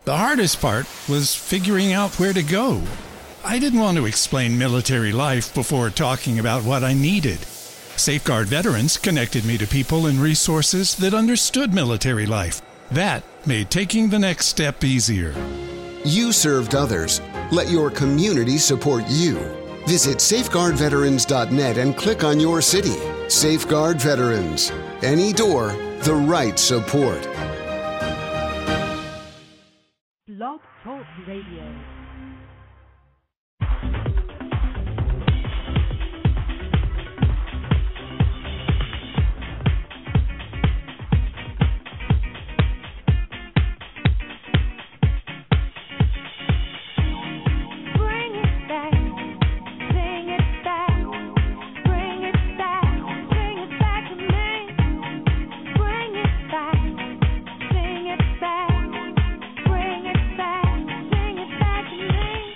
The hardest part was figuring out where to go. I didn't want to explain military life before talking about what I needed. Safeguard Veterans connected me to people and resources that understood military life. That made taking the next step easier. You served others. Let your community support you. Visit safeguardveterans.net and click on your city. Safeguard Veterans. Any door, the right support. Blog Talk Radio. Bring it back to me.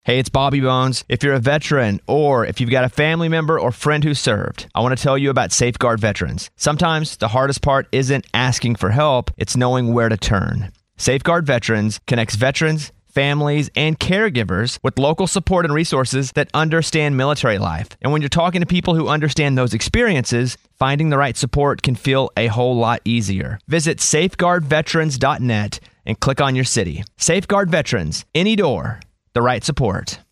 Hey, it's Bobby Bones. If you're a veteran or if you've got a family member or friend who served, I want to tell you about Safeguard Veterans. Sometimes the hardest part isn't asking for help, it's knowing where to turn. Safeguard Veterans connects veterans, families, and caregivers with local support and resources that understand military life. And when you're talking to people who understand those experiences, finding the right support can feel a whole lot easier. Visit safeguardveterans.net and click on your city. Safeguard Veterans, any door, the right support.